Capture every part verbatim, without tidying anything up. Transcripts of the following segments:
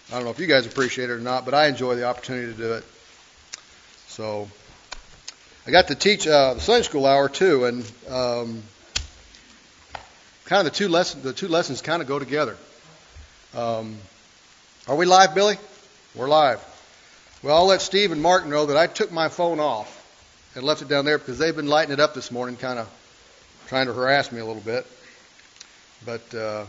I don't know if you guys appreciate it or not, but I enjoy the opportunity to do it. So I got to teach uh, the Sunday school hour too, and um, kind of the two lessons. The two lessons kind of go together. Um, are we live, Billy? We're live. Well, I'll let Steve and Mark know that I took my phone off and left it down there because they've been lighting it up this morning, kind of trying to harass me a little bit. But uh,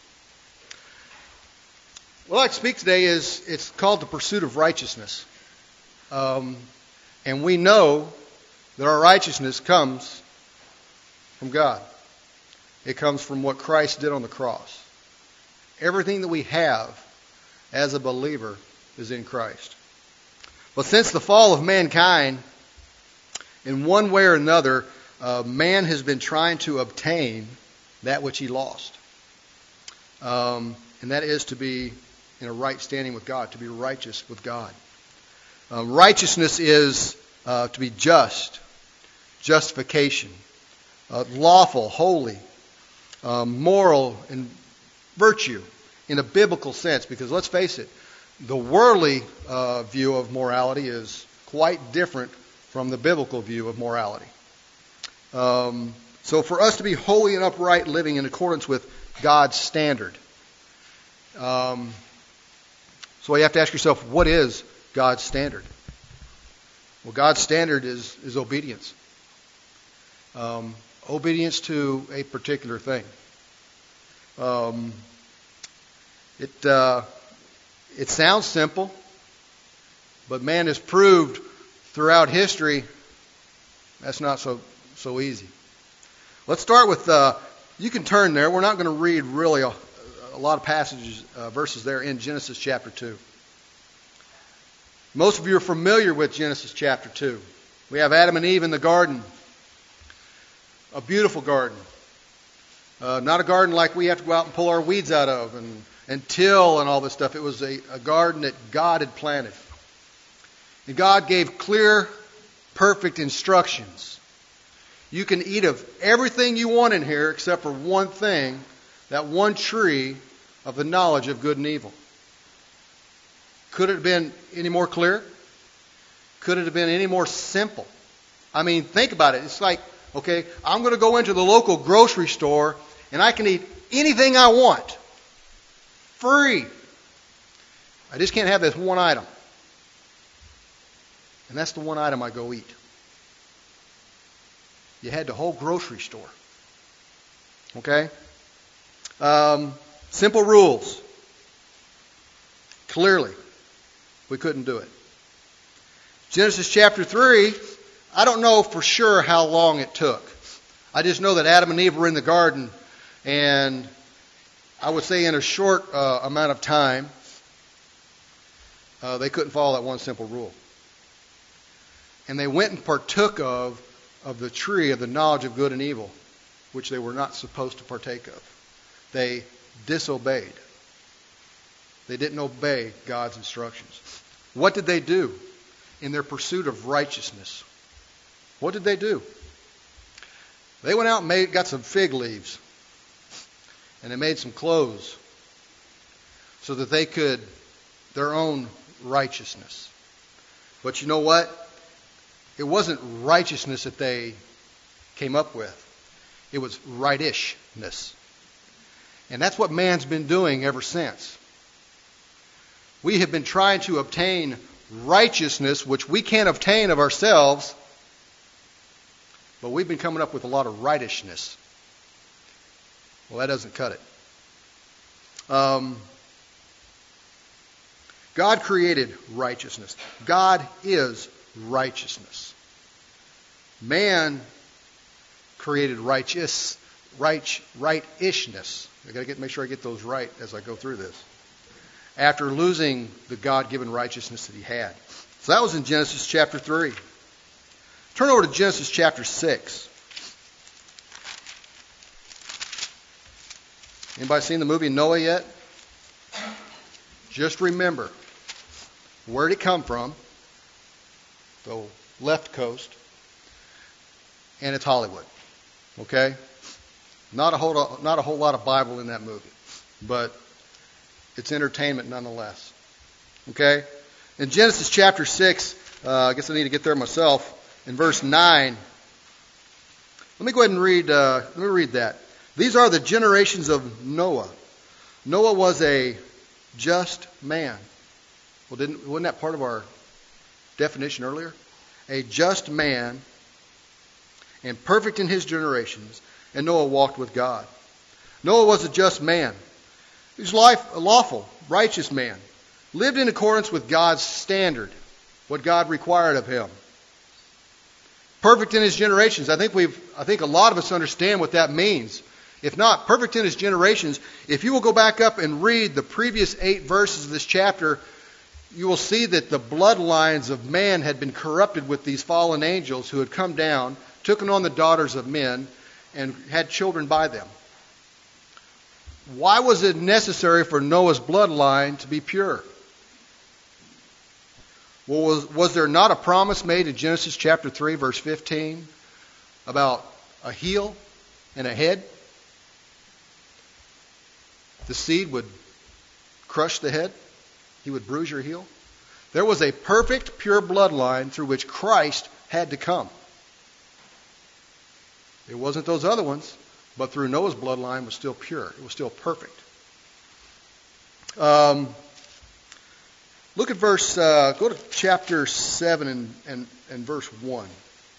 what I'd like to speak today is, it's called the pursuit of righteousness. Um, and we know that our righteousness comes from God. It comes from what Christ did on the cross. Everything that we have as a believer is in Christ. But since the fall of mankind, in one way or another, uh, man has been trying to obtain that which he lost. Um, and that is to be in a right standing with God, to be righteous with God. Uh, righteousness is uh, to be just, justification, uh, lawful, holy, uh, moral, and virtue in a biblical sense. Because let's face it, the worldly uh, view of morality is quite different from the biblical view of morality. Um, so for us to be holy and upright, living in accordance with God's standard. Um, so you have to ask yourself, what is God's standard? Well, God's standard is, is obedience. Um, obedience to a particular thing. Um, it uh, it sounds simple, but man has proved throughout history that's not so so easy. Let's start with, uh, you can turn there. We're not going to read really a, a lot of passages, uh, verses there in Genesis chapter two. Most of you are familiar with Genesis chapter two. We have Adam and Eve in the garden. A beautiful garden. Uh, not a garden like we have to go out and pull our weeds out of and, and till and all this stuff. It was a, a garden that God had planted. And God gave clear, perfect instructions. You can eat of everything you want in here except for one thing, that one tree of the knowledge of good and evil. Could it have been any more clear? Could it have been any more simple? I mean, think about it. It's like, okay, I'm going to go into the local grocery store and I can eat anything I want. Free. I just can't have this one item. And that's the one item I go eat. You had the whole grocery store. Okay? Um, simple rules. Clearly, we couldn't do it. Genesis chapter three, I don't know for sure how long it took. I just know that Adam and Eve were in the garden, and I would say in a short uh, amount of time, uh, they couldn't follow that one simple rule. And they went and partook of, of the tree of the knowledge of good and evil, which they were not supposed to partake of. They disobeyed. They didn't obey God's instructions. What did they do in their pursuit of righteousness? What did they do? They went out and made, got some fig leaves. And they made some clothes so that they could, their own righteousness. But you know what? It wasn't righteousness that they came up with. It was rightishness. And that's what man's been doing ever since. We have been trying to obtain righteousness, which we can't obtain of ourselves, but we've been coming up with a lot of rightishness. Well, that doesn't cut it. Um, God created righteousness. God is righteousness. Man created righteous, right, right-ishness. I got to get make sure I get those right as I go through this. After losing the God-given righteousness that he had. So that was in Genesis chapter three. Turn over to Genesis chapter six. Anybody seen the movie Noah yet? Just remember, where did it come from? The left coast. And it's Hollywood. Okay? Not a whole not a whole lot of Bible in that movie. But it's entertainment nonetheless. Okay? In Genesis chapter six, uh, I guess I need to get there myself, in verse nine. Let me go ahead and read, uh, let me read that. These are the generations of Noah. Noah was a just man. Well, didn't, wasn't that part of our definition earlier? A just man and perfect in his generations, and Noah walked with God. Noah was a just man. He was life, a lawful, righteous man. Lived in accordance with God's standard, what God required of him. Perfect in his generations. I think we've, I think a lot of us understand what that means. If not, perfect in his generations. If you will go back up and read the previous eight verses of this chapter, you will see that the bloodlines of man had been corrupted with these fallen angels who had come down, taken on the daughters of men, and had children by them. Why was it necessary for Noah's bloodline to be pure? Well, was, was there not a promise made in Genesis chapter three, verse fifteen, about a heel and a head? The seed would crush the head. He would bruise your heel. There was a perfect, pure bloodline through which Christ had to come. It wasn't those other ones, but through Noah's bloodline was still pure. It was still perfect. Um, look at verse, uh, go to chapter seven and, and, and verse one.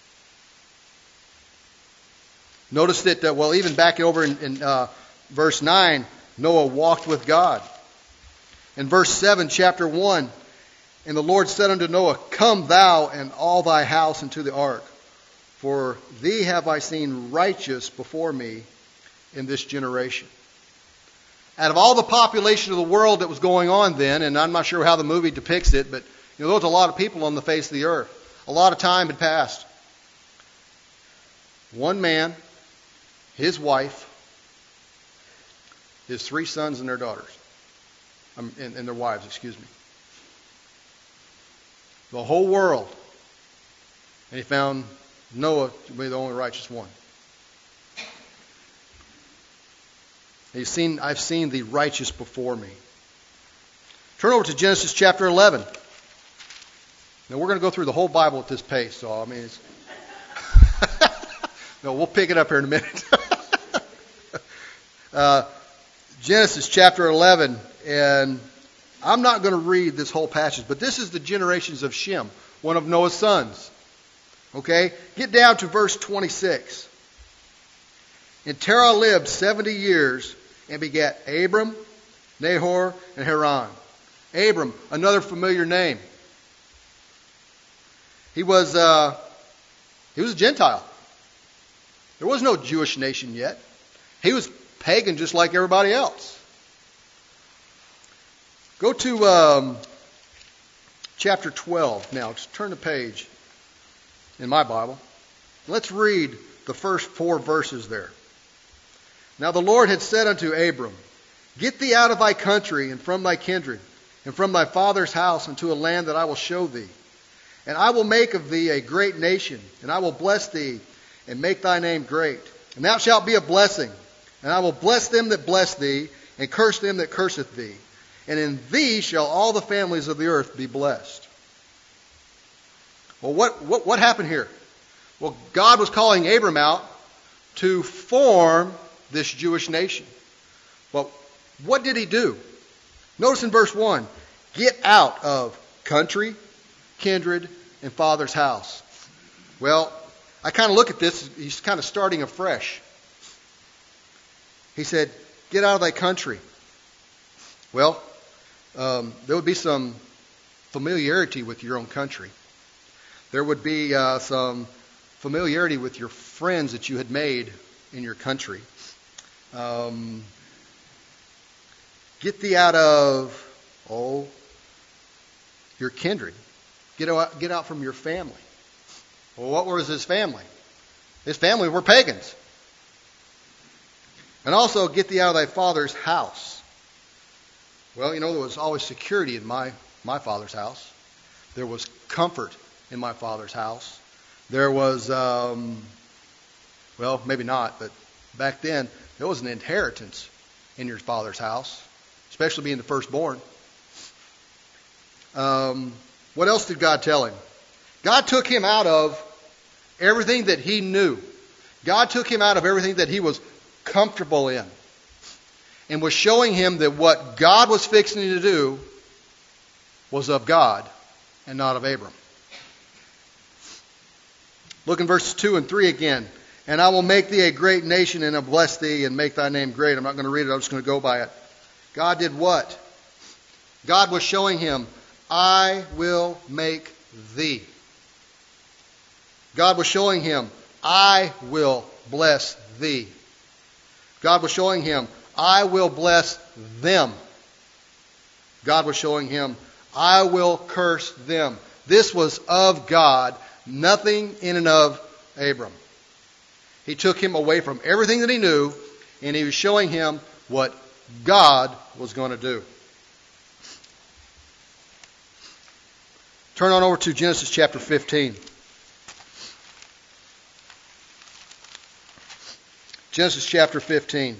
Notice that, uh, well, even back over in, in uh, verse nine, Noah walked with God. In verse seven, chapter one, and the Lord said unto Noah, Come thou and all thy house into the ark, for thee have I seen righteous before me in this generation. Out of all the population of the world that was going on then, and I'm not sure how the movie depicts it, but you know, there was a lot of people on the face of the earth. A lot of time had passed. One man, his wife, his three sons and their daughters, um, and, and their wives, excuse me. The whole world. And he found Noah to be the only righteous one. He's seen, I've seen the righteous before me. Turn over to Genesis chapter eleven. Now we're going to go through the whole Bible at this pace, so I mean, it's no, we'll pick it up here in a minute. uh, Genesis chapter eleven, and I'm not going to read this whole passage, but this is the generations of Shem, one of Noah's sons. Okay? Get down to verse twenty-six. And Terah lived seventy years and begat Abram, Nahor, and Haran. Abram, another familiar name. He was uh, he was a Gentile. There was no Jewish nation yet. He was pagan just like everybody else. Go to um, chapter twelve now. Just turn the page in my Bible. Let's read the first four verses there. Now the Lord had said unto Abram, Get thee out of thy country and from thy kindred and from thy father's house unto a land that I will show thee. And I will make of thee a great nation, and I will bless thee and make thy name great. And thou shalt be a blessing. And I will bless them that bless thee, and curse them that curseth thee. And in thee shall all the families of the earth be blessed. Well, what, what, what happened here? Well, God was calling Abram out to form this Jewish nation. Well, what did he do? Notice in verse one, get out of country, kindred, and father's house. Well, I kind of look at this, he's kind of starting afresh. He said, get out of thy country. Well, um, there would be some familiarity with your own country. There would be uh, some familiarity with your friends that you had made in your country. Um, get thee out of, oh, your kindred. Get out, get out from your family. Well, what was his family? His family were pagans. And also, get thee out of thy father's house. Well, you know, there was always security in my, my father's house. There was comfort in my father's house. There was, um, well, maybe not, but back then, there was an inheritance in your father's house, especially being the firstborn. Um, what else did God tell him? God took him out of everything that he knew. God took him out of everything that he was comfortable in, and was showing him that what God was fixing to do was of God and not of Abram. Look in verses two and three again. And I will make thee a great nation, and will bless thee, and make thy name great. I'm not going to read it. I'm just going to go by it. God did what? God was showing him, I will make thee. God was showing him, I will bless thee. God was showing him, I will bless them. God was showing him, I will curse them. This was of God, nothing in and of Abram. He took him away from everything that he knew, and he was showing him what God was going to do. Turn on over to Genesis chapter fifteen. Genesis chapter fifteen.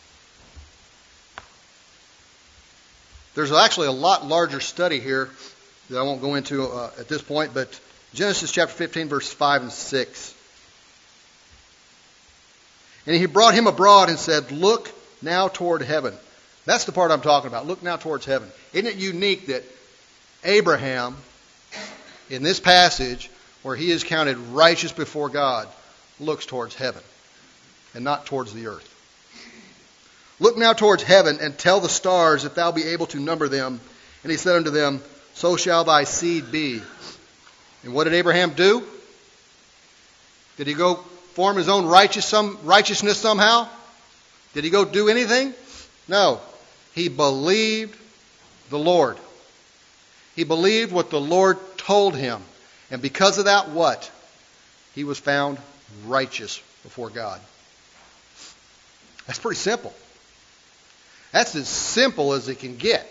There's actually a lot larger study here that I won't go into uh, at this point, but Genesis chapter fifteen, verses five and six. And he brought him abroad and said, look now toward heaven. That's the part I'm talking about. Look now towards heaven. Isn't it unique that Abraham, in this passage, where he is counted righteous before God, looks towards heaven and not towards the earth? Look now towards heaven and tell the stars if thou be able to number them. And he said unto them, so shall thy seed be. And what did Abraham do? Did he go form his own righteous, some, righteousness somehow? Did he go do anything? No. He believed the Lord. He believed what the Lord told him. And because of that, what? He was found righteous before God. That's pretty simple. That's as simple as it can get.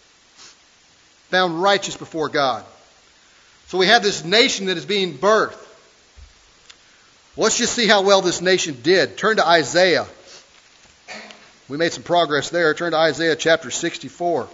Found righteous before God. So we have this nation that is being birthed. Let's just see how well this nation did. Turn to Isaiah. We made some progress there. Turn to Isaiah chapter sixty-four.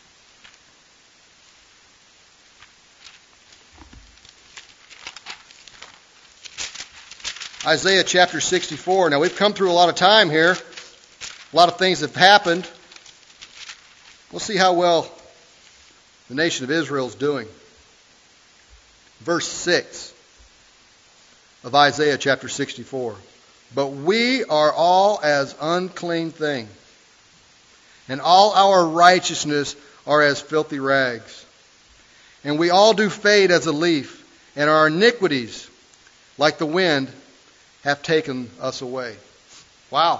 Isaiah chapter sixty-four. Now we've come through a lot of time here. A lot of things have happened. We'll see how well the nation of Israel is doing. Verse six of Isaiah chapter sixty-four. But we are all as unclean thing, and all our righteousness are as filthy rags. And we all do fade as a leaf, and our iniquities, like the wind, have taken us away. Wow.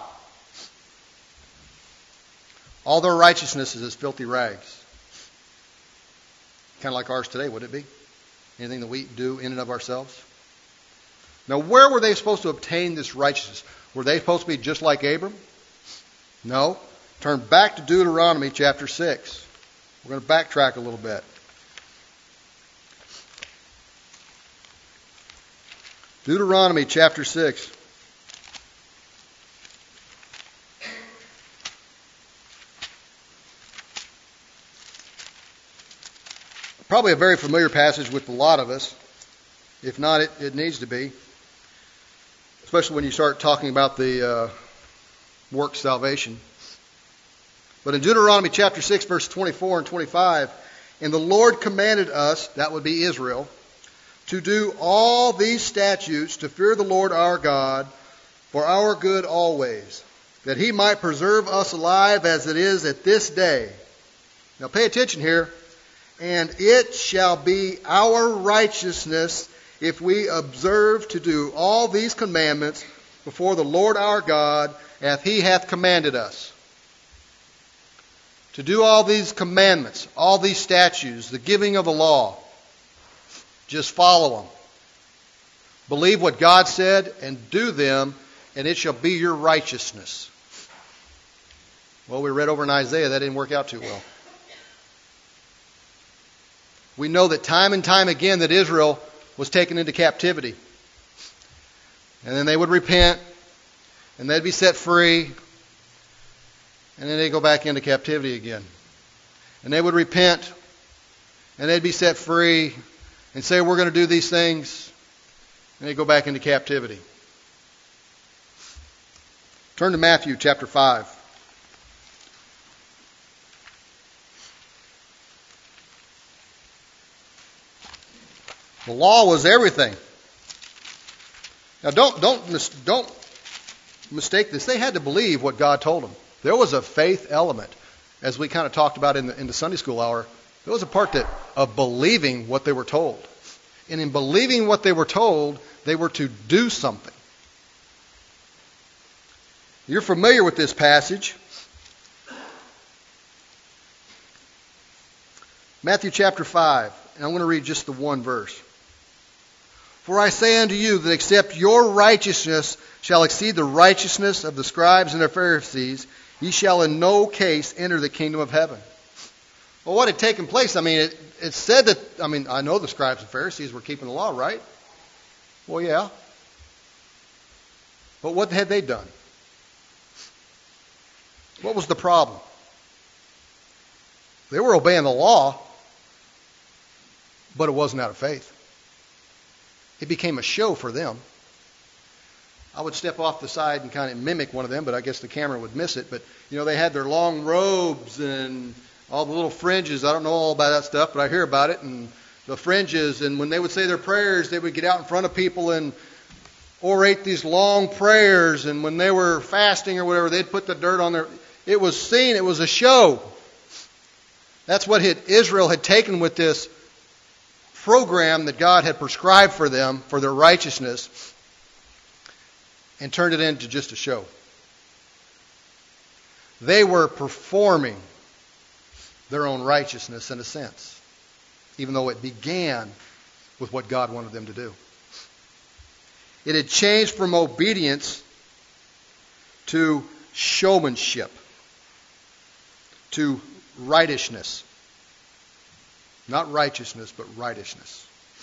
All their righteousness is as filthy rags. Kind of like ours today, would it be? Anything that we do in and of ourselves? Now, where were they supposed to obtain this righteousness? Were they supposed to be just like Abram? No. Turn back to Deuteronomy chapter six. We're going to backtrack a little bit. Deuteronomy chapter six. Probably a very familiar passage with a lot of us. If not, it, it needs to be. Especially when you start talking about the uh, work salvation. But in Deuteronomy chapter six, verse twenty-four and twenty-five, and the Lord commanded us, that would be Israel, to do all these statutes to fear the Lord our God for our good always, that he might preserve us alive as it is at this day. Now pay attention here. And it shall be our righteousness if we observe to do all these commandments before the Lord our God, as he hath commanded us. To do all these commandments, all these statutes, the giving of a law. Just follow them. Believe what God said and do them, and it shall be your righteousness. Well, we read over in Isaiah, that didn't work out too well. We know that time and time again that Israel was taken into captivity. And then they would repent, and they'd be set free, and then they'd go back into captivity again. And they would repent, and they'd be set free and say, we're going to do these things, and they'd go back into captivity. Turn to Matthew chapter five. The law was everything. Now, don't don't mis- don't mistake this. They had to believe what God told them. There was a faith element, as we kind of talked about in the, in the Sunday school hour. There was a part that of believing what they were told, and in believing what they were told, they were to do something. You're familiar with this passage. Matthew chapter five, and I'm going to read just the one verse. For I say unto you that except your righteousness shall exceed the righteousness of the scribes and the Pharisees, ye shall in no case enter the kingdom of heaven. Well, what had taken place? I mean, it, it said that, I mean, I know the scribes and Pharisees were keeping the law, right? Well, yeah. But what had they done? What was the problem? They were obeying the law, but it wasn't out of faith. It became a show for them. I would step off the side and kind of mimic one of them, but I guess the camera would miss it. But, you know, they had their long robes and all the little fringes. I don't know all about that stuff, but I hear about it. And the fringes, and when they would say their prayers, they would get out in front of people and orate these long prayers. And when they were fasting or whatever, they'd put the dirt on their... It was seen, it was a show. That's what had, Israel had taken with this program that God had prescribed for them, for their righteousness, and turned it into just a show. They were performing their own righteousness in a sense, even though it began with what God wanted them to do. It had changed from obedience to showmanship, to rightishness. Not righteousness, but rightishness.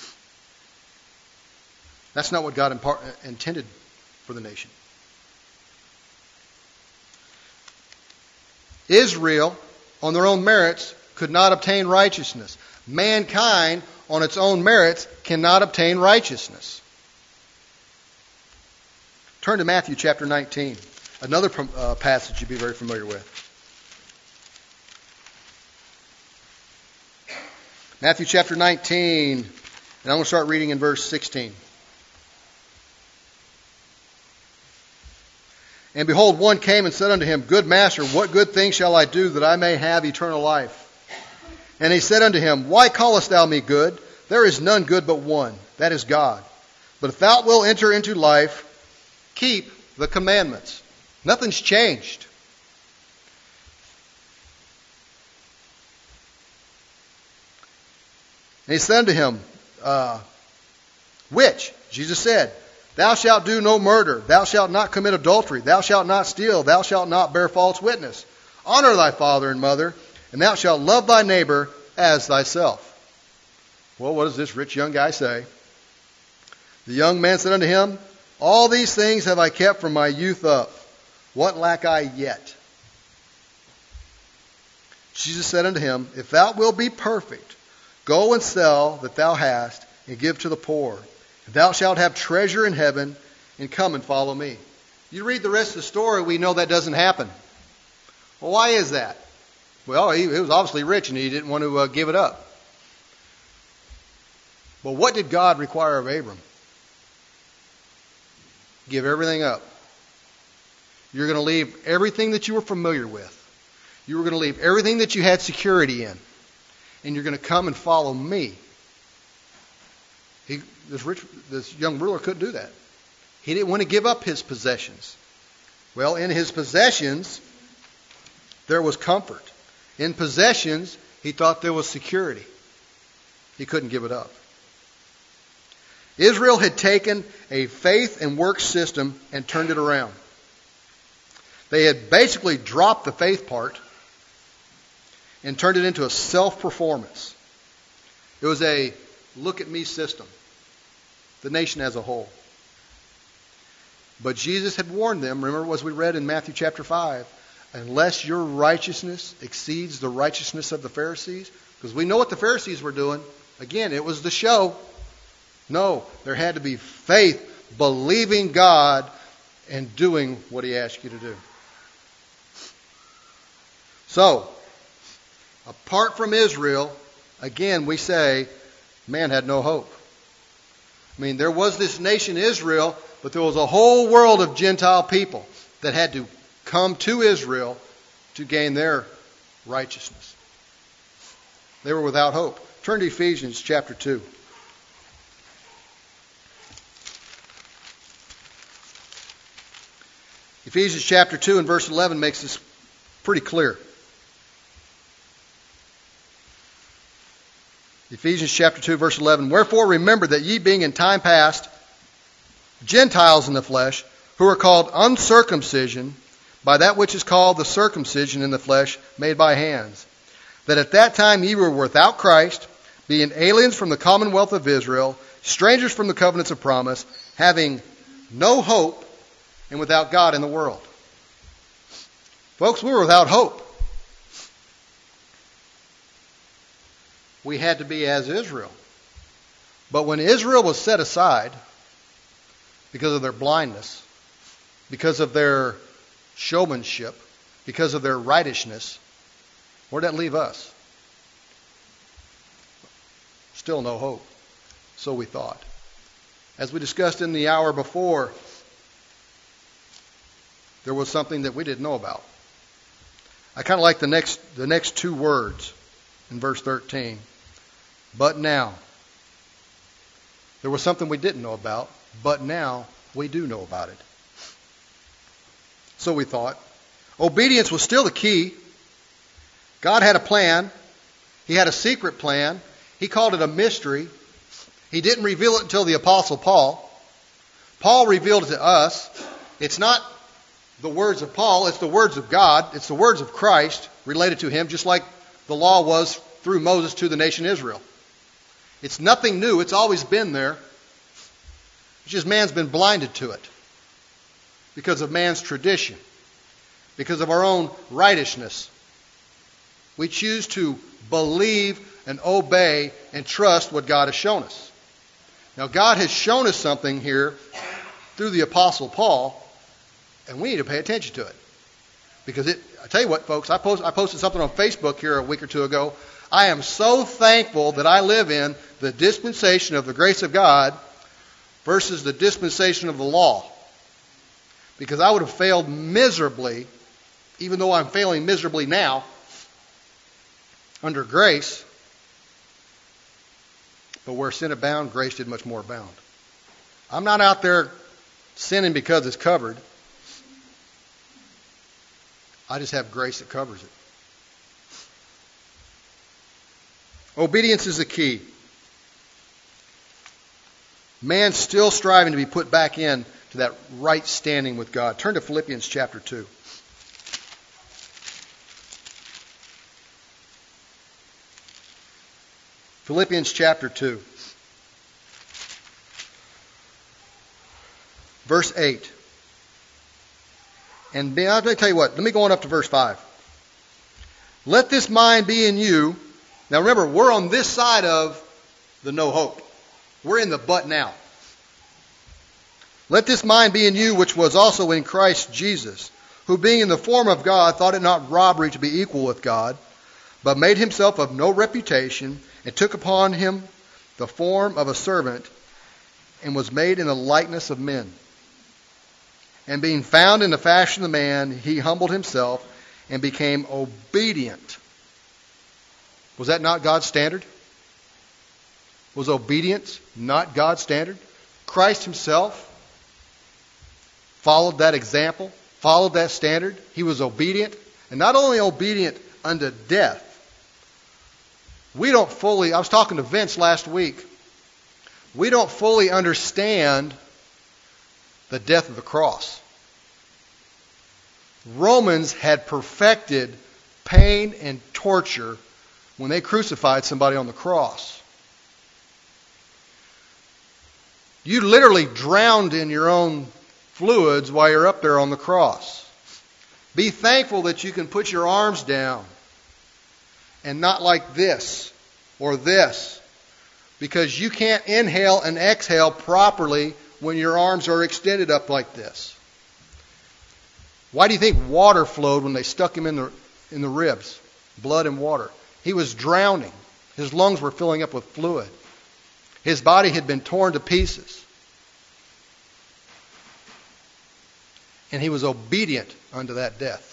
That's not what God impar- intended for the nation. Israel, on their own merits, could not obtain righteousness. Mankind, on its own merits, cannot obtain righteousness. Turn to Matthew chapter nineteen, another uh, passage you'd be very familiar with. Matthew chapter nineteen, and I'm going to start reading in verse sixteen. And behold, one came and said unto him, Good master, what good thing shall I do that I may have eternal life? And he said unto him, Why callest thou me good? There is none good but one, that is God. But if thou wilt enter into life, keep the commandments. Nothing's changed. And he said unto him, uh, Which? Jesus said, Thou shalt do no murder. Thou shalt not commit adultery. Thou shalt not steal. Thou shalt not bear false witness. Honor thy father and mother, and thou shalt love thy neighbor as thyself. Well, what does this rich young guy say? The young man said unto him, All these things have I kept from my youth up. What lack I yet? Jesus said unto him, If thou wilt be perfect, go and sell that thou hast, and give to the poor. And thou shalt have treasure in heaven, and come and follow me. You read the rest of the story, we know that doesn't happen. Well, why is that? Well, he, he was obviously rich, and he didn't want to uh, give it up. But what did God require of Abram? Give everything up. You're going to leave everything that you were familiar with. You were going to leave everything that you had security in. And you're going to come and follow me. He, this rich, this young ruler couldn't do that. He didn't want to give up his possessions. Well, in his possessions, there was comfort. In possessions, he thought there was security. He couldn't give it up. Israel had taken a faith and works system and turned it around. They had basically dropped the faith part and turned it into a self-performance. It was a look-at-me system, the nation as a whole. But Jesus had warned them, remember as we read in Matthew chapter five, unless your righteousness exceeds the righteousness of the Pharisees, Because we know what the Pharisees were doing. Again, it was the show. No, there had to be faith, believing God, and doing what He asked you to do. So, apart from Israel, again, we say, man had no hope. I mean, there was this nation Israel, but there was a whole world of Gentile people that had to come to Israel to gain their righteousness. They were without hope. Turn to Ephesians chapter two. Ephesians chapter two and verse eleven makes this pretty clear. Ephesians chapter two, verse eleven. Wherefore remember that ye being in time past Gentiles in the flesh, who are called uncircumcision by that which is called the circumcision in the flesh made by hands, that at that time ye were without Christ, being aliens from the commonwealth of Israel, strangers from the covenants of promise, having no hope, and without God in the world. Folks, we were without hope. We had to be as Israel. But when Israel was set aside because of their blindness, because of their showmanship, because of their rightishness, where'd that leave us? Still no hope. So we thought. As we discussed in the hour before, there was something that we didn't know about. I kind of like the next the next two words in verse thirteen. But now. There was something we didn't know about, but now we do know about it. So we thought. Obedience was still the key. God had a plan. He had a secret plan. He called it a mystery. He didn't reveal it until the Apostle Paul. Paul revealed it to us. It's not the words of Paul, it's the words of God. It's the words of Christ related to him, just like the law was through Moses to the nation Israel. It's nothing new. It's always been there. It's just man's been blinded to it because of man's tradition, because of our own rightishness. We choose to believe and obey and trust what God has shown us. Now, God has shown us something here through the Apostle Paul, and we need to pay attention to it. Because it, I tell you what, folks, I, post, I posted something on Facebook here a week or two ago. I am so thankful that I live in the dispensation of the grace of God versus the dispensation of the law. Because I would have failed miserably, even though I'm failing miserably now, under grace. But where sin abound, grace did much more abound. I'm not out there sinning because it's covered. I just have grace that covers it. Obedience is the key. Man's still striving to be put back in to that right standing with God. Turn to Philippians chapter two. Philippians chapter two. Verse eight. And let me tell you what, let me go on up to verse five. Let this mind be in you. Now remember, we're on this side of the no hope. We're in the but now. Let this mind be in you, which was also in Christ Jesus, who being in the form of God, thought it not robbery to be equal with God, but made himself of no reputation, and took upon him the form of a servant, and was made in the likeness of men. And being found in the fashion of man, he humbled himself and became obedient. Was that not God's standard? Was obedience not God's standard? Christ himself followed that example, followed that standard. He was obedient, and not only obedient unto death. We don't fully, I was talking to Vince last week, we don't fully understand the death of the cross. Romans had perfected pain and torture when they crucified somebody on the cross. You literally drowned in your own fluids while you're up there on the cross. Be thankful that you can put your arms down and not like this or this, because you can't inhale and exhale properly when your arms are extended up like this. Why do you think water flowed when they stuck him in the in the ribs? Blood and water. He was drowning. His lungs were filling up with fluid. His body had been torn to pieces. And he was obedient unto that death.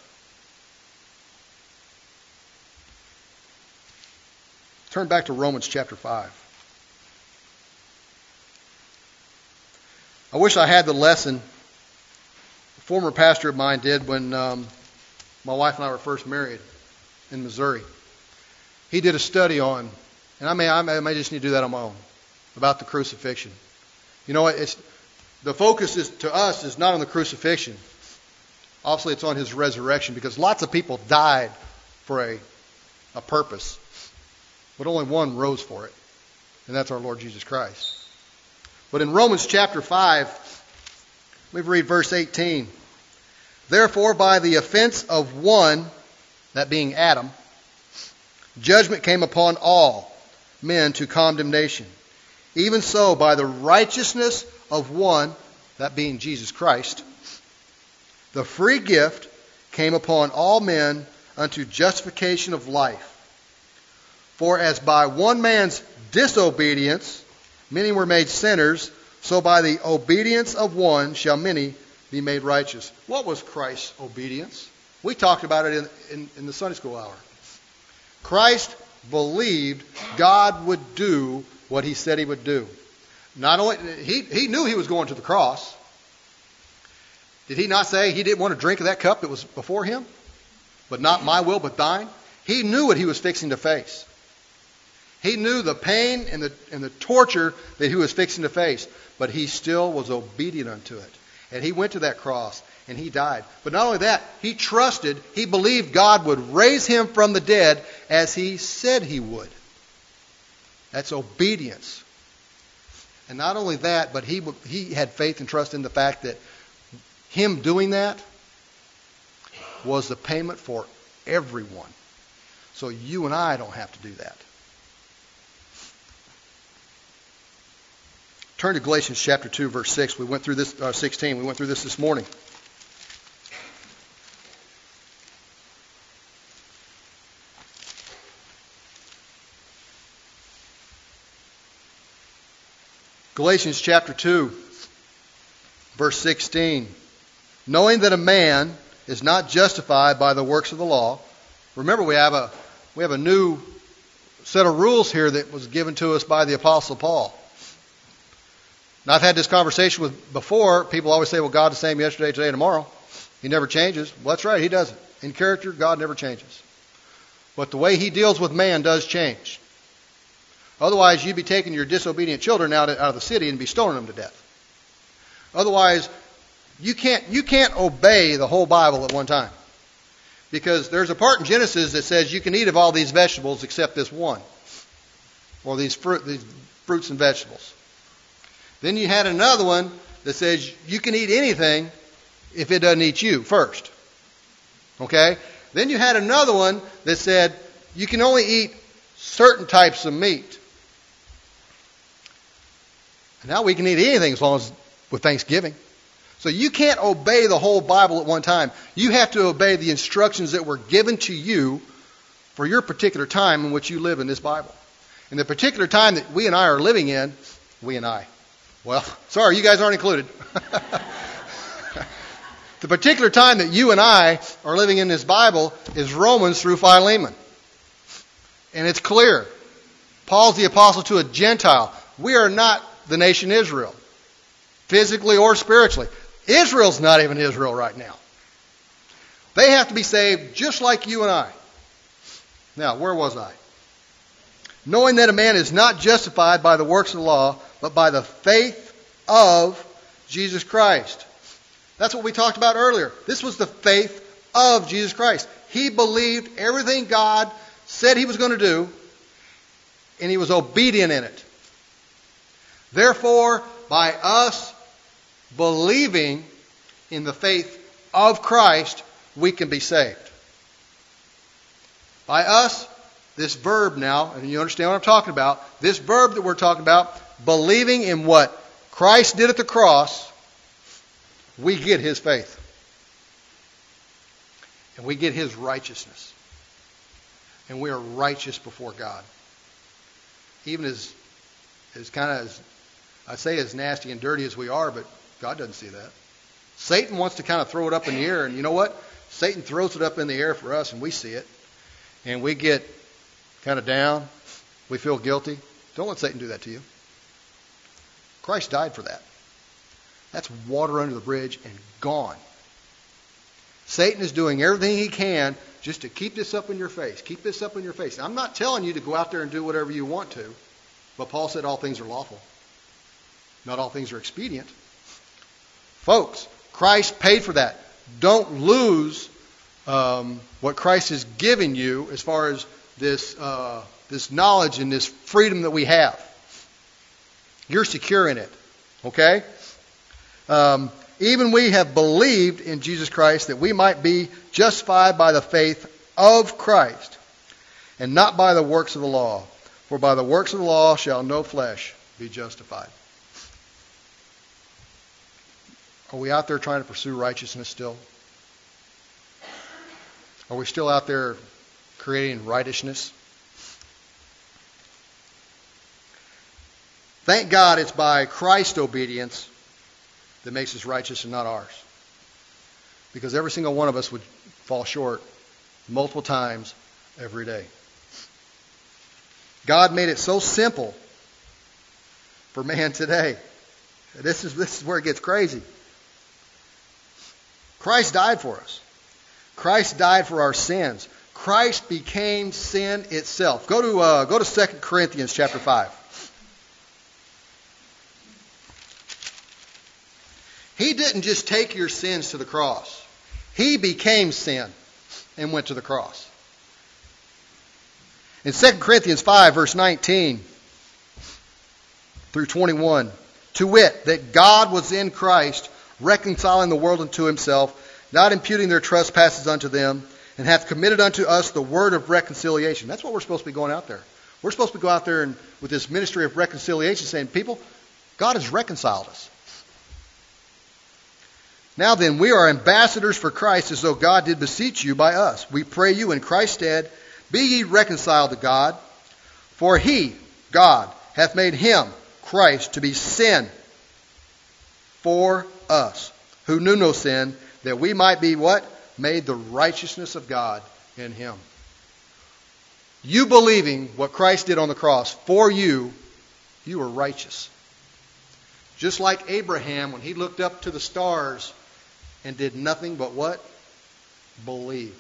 Turn back to Romans chapter five. I wish I had the lesson a former pastor of mine did when um, my wife and I were first married in Missouri. He did a study on, and I may, I may, I may just need to do that on my own, about the crucifixion. You know, it's the focus is to us is not on the crucifixion. Obviously, it's on his resurrection, because lots of people died for a, a purpose, but only one rose for it, and that's our Lord Jesus Christ. But in Romans chapter five, let me read verse eighteen. Therefore, by the offense of one, that being Adam, judgment came upon all men to condemnation. Even so, by the righteousness of one, that being Jesus Christ, the free gift came upon all men unto justification of life. For as by one man's disobedience many were made sinners, so by the obedience of one shall many be made righteous. What was Christ's obedience? We talked about it in, in, in the Sunday school hour. Christ believed God would do what he said he would do. Not only he, he knew he was going to the cross. Did he not say he didn't want to drink of that cup that was before him? But not my will, but thine. He knew what he was fixing to face. He knew the pain and the and the torture that he was fixing to face, but he still was obedient unto it. And he went to that cross and he died. But not only that, he trusted, he believed God would raise him from the dead as he said he would. That's obedience. And not only that, but he he had faith and trust in the fact that him doing that was the payment for everyone. So you and I don't have to do that. Turn to Galatians chapter two, verse six. We went through this, uh, sixteen. We went through this this morning. Galatians chapter two, verse sixteen. Knowing that a man is not justified by the works of the law. Remember, we have a we have a new set of rules here that was given to us by the Apostle Paul. Now, I've had this conversation with before. People always say, well, God's the same yesterday, today, and tomorrow. He never changes. Well, that's right. He doesn't. In character, God never changes. But the way he deals with man does change. Otherwise, you'd be taking your disobedient children out of, out of the city and be stoning them to death. Otherwise, you can't, you can't obey the whole Bible at one time. Because there's a part in Genesis that says you can eat of all these vegetables except this one. Or these fruit, these fruits and vegetables. Then you had another one that says you can eat anything if it doesn't eat you first. Okay? Then you had another one that said you can only eat certain types of meat. And now we can eat anything as long as with Thanksgiving. So you can't obey the whole Bible at one time. You have to obey the instructions that were given to you for your particular time in which you live in this Bible. And the particular time that we and I are living in, we and I. Well, sorry, you guys aren't included. The particular time that you and I are living in this Bible is Romans through Philemon. And it's clear. Paul's the apostle to a Gentile. We are not the nation Israel, physically or spiritually. Israel's not even Israel right now. They have to be saved just like you and I. Now, where was I? Knowing that a man is not justified by the works of the law, but by the faith of Jesus Christ. That's what we talked about earlier. This was the faith of Jesus Christ. He believed everything God said he was going to do, and he was obedient in it. Therefore, by us believing in the faith of Christ, we can be saved. By us this verb now, and you understand what I'm talking about, this verb that we're talking about, believing in what Christ did at the cross, we get his faith. And we get his righteousness. And we are righteous before God. Even as, as kind of, as, I say as nasty and dirty as we are, but God doesn't see that. Satan wants to kind of throw it up in the air, and you know what? Satan throws it up in the air for us, and we see it. And we get kind of down. We feel guilty. Don't let Satan do that to you. Christ died for that. That's water under the bridge and gone. Satan is doing everything he can just to keep this up in your face. Keep this up in your face. I'm not telling you to go out there and do whatever you want to, but Paul said all things are lawful. Not all things are expedient. Folks, Christ paid for that. Don't lose um, what Christ has given you as far as this uh, this knowledge and this freedom that we have. You're secure in it. Okay? Um, even we have believed in Jesus Christ that we might be justified by the faith of Christ and not by the works of the law. For by the works of the law shall no flesh be justified. Are we out there trying to pursue righteousness still? Are we still out there creating rightishness? Thank God it's by Christ's obedience that makes us righteous and not ours. Because every single one of us would fall short multiple times every day. God made it so simple for man today. This is, this is where it gets crazy. Christ died for us. Christ died for our sins. Christ became sin itself. Go to uh, go to Second Corinthians chapter five. He didn't just take your sins to the cross. He became sin and went to the cross. In Second Corinthians five, verse nineteen through twenty-one, to wit, that God was in Christ, reconciling the world unto himself, not imputing their trespasses unto them, and hath committed unto us the word of reconciliation. That's what we're supposed to be going out there. We're supposed to go out there and with this ministry of reconciliation saying, people, God has reconciled us. Now then, we are ambassadors for Christ, as though God did beseech you by us. We pray you in Christ's stead, be ye reconciled to God. For he, God, hath made him, Christ, to be sin for us, who knew no sin, that we might be what? Made the righteousness of God in him. You believing what Christ did on the cross for you, you are righteous. Just like Abraham, when he looked up to the stars and did nothing but what? Believe.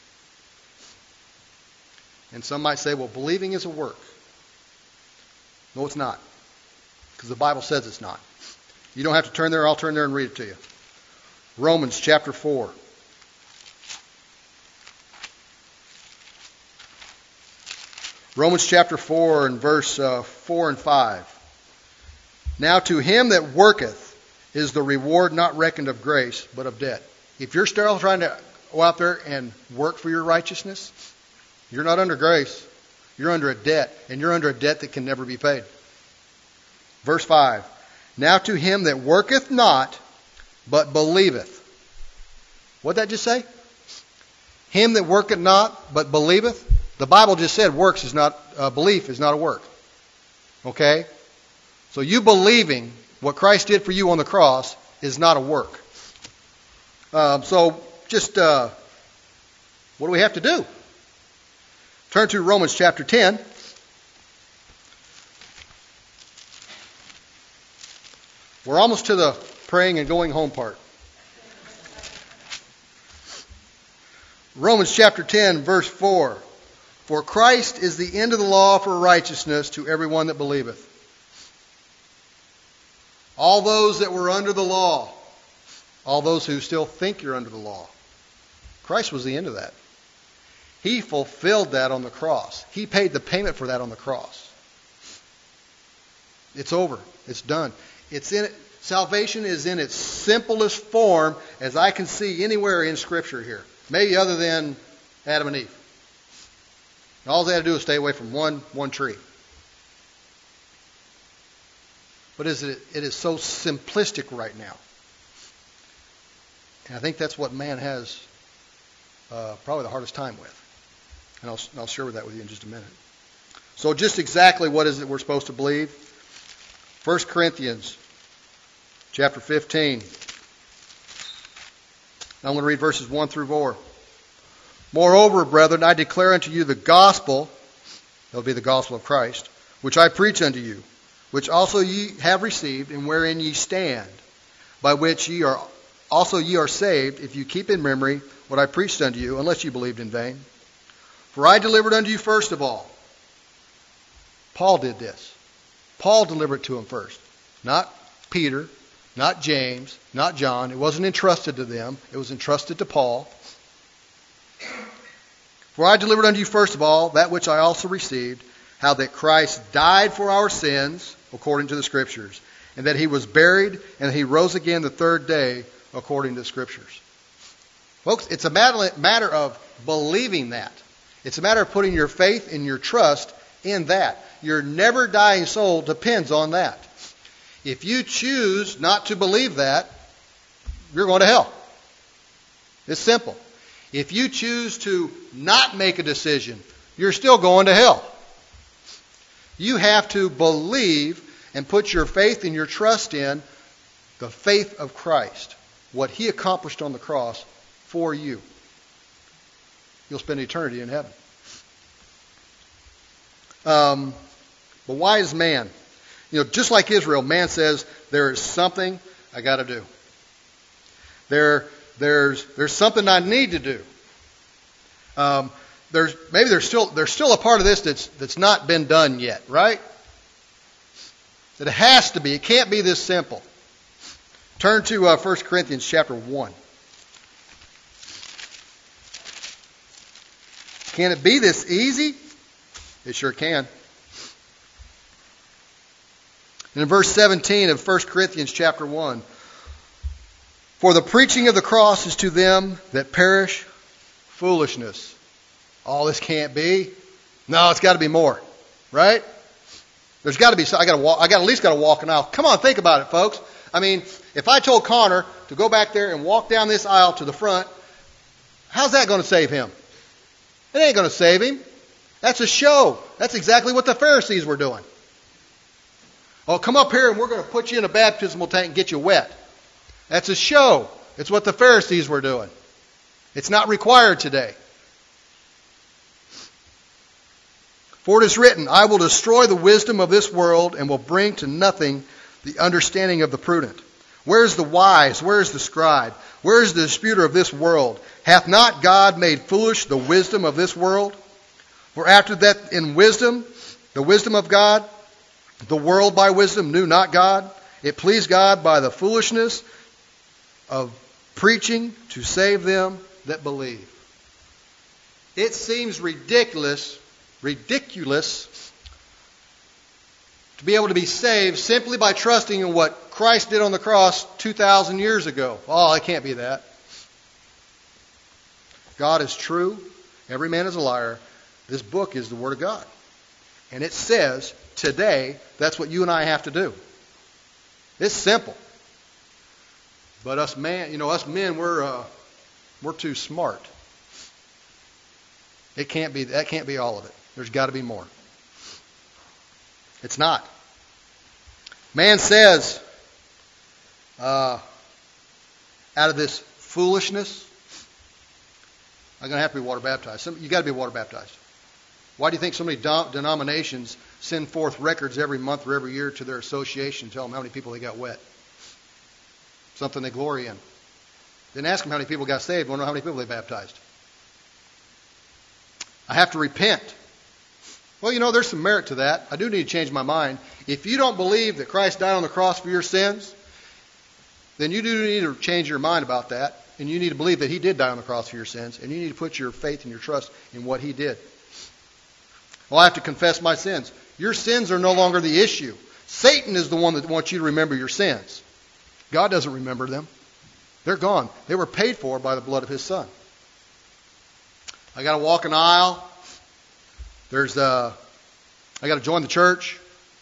And some might say, well, believing is a work. No, it's not. Because the Bible says it's not. You don't have to turn there. I'll turn there and read it to you. Romans chapter four. Romans chapter four and verse uh, four and five. Now to him that worketh is the reward not reckoned of grace, but of debt. If you're still trying to go out there and work for your righteousness, you're not under grace. You're under a debt, and you're under a debt that can never be paid. Verse five. Now to him that worketh not, but believeth. What'd that just say? Him that worketh not, but believeth. The Bible just said works is not, uh, belief is not a work. Okay? So you believing what Christ did for you on the cross is not a work. Um, so just, uh, what do we have to do? Turn to Romans chapter ten. We're almost to the praying and going home part. Romans chapter ten, verse four. For Christ is the end of the law for righteousness to everyone that believeth. All those that were under the law, all those who still think you're under the law, Christ was the end of that. He fulfilled that on the cross. He paid the payment for that on the cross. It's over. It's done. It's in it. Salvation is in its simplest form as I can see anywhere in Scripture here. Maybe other than Adam and Eve. And all they had to do was stay away from one, one tree. But is it, it is so simplistic right now. And I think that's what man has uh, probably the hardest time with. And I'll, I'll share that with you in just a minute. So just exactly what is it we're supposed to believe? First Corinthians chapter fifteen. I'm going to read verses one through four. Moreover, brethren, I declare unto you the gospel, that will be the gospel of Christ, which I preach unto you, which also ye have received, and wherein ye stand, by which ye are also ye are saved, if you keep in memory what I preached unto you, unless you believed in vain. For I delivered unto you first of all. Paul did this. Paul delivered it to him first. Not Peter, not James, not John. It wasn't entrusted to them. It was entrusted to Paul. For I delivered unto you first of all that which I also received, how that Christ died for our sins, according to the Scriptures, and that he was buried, and that he rose again the third day, according to the Scriptures. Folks, it's a matter of believing that. It's a matter of putting your faith and your trust in that. Your never dying soul depends on that. If you choose not to believe that, you're going to hell. It's simple. If you choose to not make a decision, you're still going to hell. You have to believe and put your faith and your trust in the faith of Christ, what he accomplished on the cross for you. You'll spend eternity in heaven. Um, but why is man? You know, just like Israel, man says, there is something I got to do. There, there's, there's something I need to do. Um, there's maybe there's still there's still a part of this that's that's not been done yet, right? That it has to be. It can't be this simple. Turn to uh, First Corinthians chapter one. Can it be this easy? It sure can. And in verse seventeen of First Corinthians chapter one, for the preaching of the cross is to them that perish foolishness. Oh, this can't be. No, it's got to be more, right? There's got to be. I got to walk. I got at least got to walk an aisle. Come on, think about it, folks. I mean, if I told Connor to go back there and walk down this aisle to the front, how's that going to save him? It ain't going to save him. That's a show. That's exactly what the Pharisees were doing. Oh, come up here and we're going to put you in a baptismal tank and get you wet. That's a show. It's what the Pharisees were doing. It's not required today. For it is written, I will destroy the wisdom of this world and will bring to nothing the understanding of the prudent. Where is the wise? Where is the scribe? Where is the disputer of this world? Hath not God made foolish the wisdom of this world? For after that in wisdom, the wisdom of God, the world by wisdom knew not God. It pleased God by the foolishness of preaching to save them that believe. It seems ridiculous, ridiculous to be able to be saved simply by trusting in what Christ did on the cross two thousand years ago. Oh, it can't be that. God is true. Every man is a liar. This book is the Word of God. And it says today that's what you and I have to do. It's simple. But us man, you know, us men, we're uh, we're too smart. It can't be that can't be all of it. There's got to be more. It's not. Man says, uh, out of this foolishness, I'm going to have to be water baptized. Some, you got to be water baptized. Why do you think so many do- denominations send forth records every month or every year to their association and tell them how many people they got wet? Something they glory in. Then ask them how many people got saved. Want to know how many people they baptized? I have to repent. Well, you know, there's some merit to that. I do need to change my mind. If you don't believe that Christ died on the cross for your sins, then you do need to change your mind about that. And you need to believe that he did die on the cross for your sins. And you need to put your faith and your trust in what he did. Well, I have to confess my sins. Your sins are no longer the issue. Satan is the one that wants you to remember your sins. God doesn't remember them. They're gone. They were paid for by the blood of his Son. I got to walk an aisle. There's, uh, I got to join the church.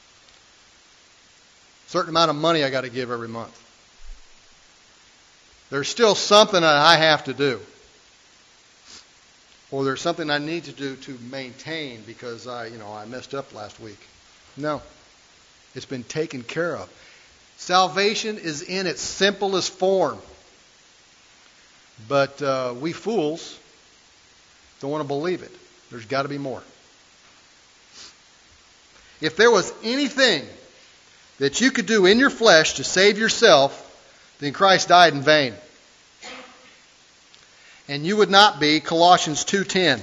A certain amount of money I got to give every month. There's still something that I have to do. Or there's something I need to do to maintain because I, you know, I messed up last week. No. It's been taken care of. Salvation is in its simplest form. But uh, we fools don't want to believe it. There's got to be more. If there was anything that you could do in your flesh to save yourself, then Christ died in vain. And you would not be. Colossians two ten.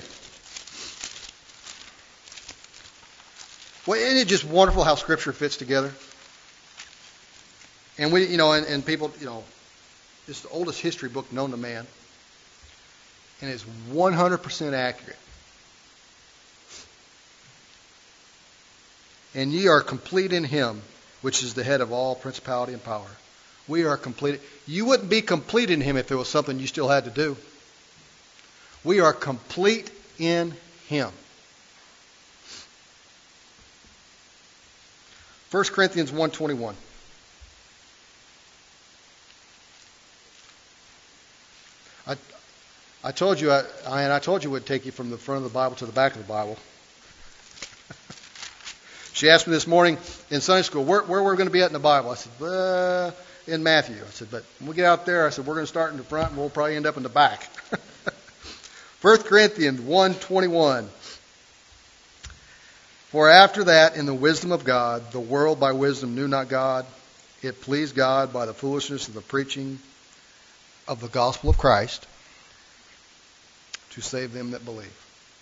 Well, isn't it just wonderful how Scripture fits together? And we, you know, and, and people, you know, it's the oldest history book known to man. And it's one hundred percent accurate. And ye are complete in him, which is the head of all principality and power. We are complete. You wouldn't be complete in him if there was something you still had to do. We are complete in him. First Corinthians one twenty-one. I I told you I, I and I told you it would take you from the front of the Bible to the back of the Bible. She asked me this morning in Sunday school, where, where we're going to be at in the Bible. I said, uh, in Matthew. I said, but when we get out there, I said, we're going to start in the front and we'll probably end up in the back. First Corinthians one twenty-one. For after that, in the wisdom of God, the world by wisdom knew not God. It pleased God by the foolishness of the preaching of the gospel of Christ to save them that believe.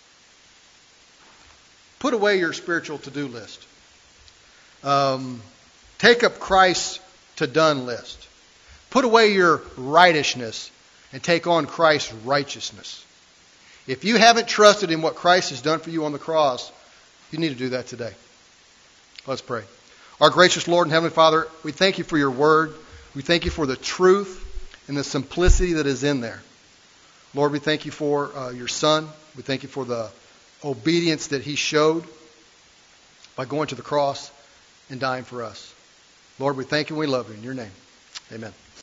Put away your spiritual to-do list. Um, take up Christ's to-done list. Put away your rightishness and take on Christ's righteousness. If you haven't trusted in what Christ has done for you on the cross, you need to do that today. Let's pray. Our gracious Lord and Heavenly Father, we thank you for your word. We thank you for the truth and the simplicity that is in there. Lord, we thank you for uh, your Son. We thank you for the obedience that he showed by going to the cross and dying for us. Lord, we thank you and we love you. In your name, amen.